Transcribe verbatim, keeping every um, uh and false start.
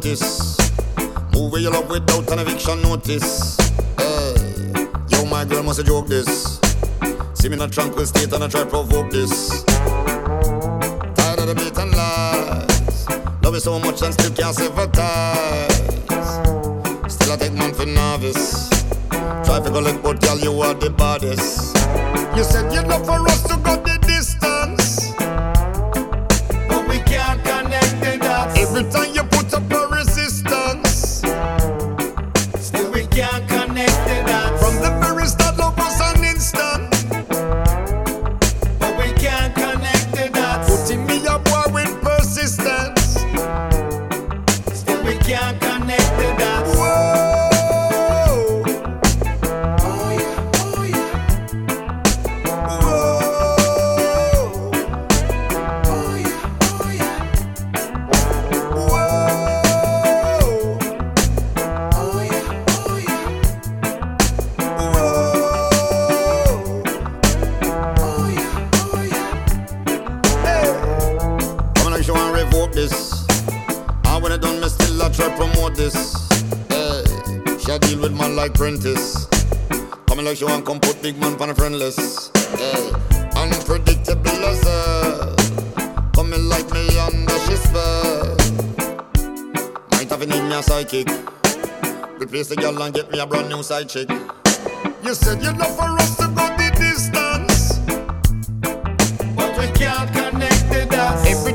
notice. Move where you love without an eviction notice. Hey, yo, my girl must joke this. See me in a tranquil state and I try provoke this. Tired of the beat and lies. Love you so much and still can't sympathize. Still I take man for novice. Try to go like, but girl, you are the baddest. You said you'd love for us to go the distance, but we can't connect the dots. every time you put up a resistance, Still we can't connect the dots. from the very start love was an instant. But we can't connect the dots. Putting me a boy with persistence. Still we can't connect the dots. Whoa. Oh yeah, oh yeah, Whoa. oh yeah, oh yeah, Whoa. oh yeah, oh yeah, Whoa. oh yeah, oh yeah. Hey. Come on, like you want revoke this. And when I done, me still I try promote this. Hey, she a deal with man like Prentice. Coming like she want come put big man on a friend list. Hey, unpredictable as hell. Coming like me under she spell. Might have need me a sidekick. Replace the girl and get me a brand new side chick. You said you'd love for us to go the distance, But we can't connect the dots. every